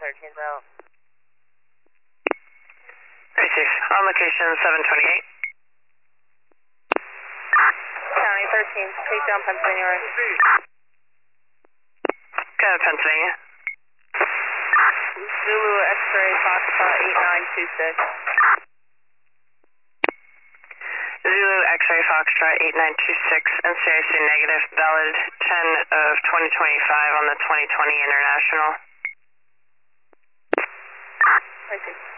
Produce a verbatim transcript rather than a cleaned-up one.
thirteen's out. thirty-six, on location seven twenty-eight. County thirteen, take down Pennsylvania Road. Go to Pennsylvania. Zulu X-ray Foxtrot eight nine two six. Zulu X-ray Foxtrot eight nine two six, N C I C negative, valid ten of twenty twenty-five on the twenty twenty International. I see.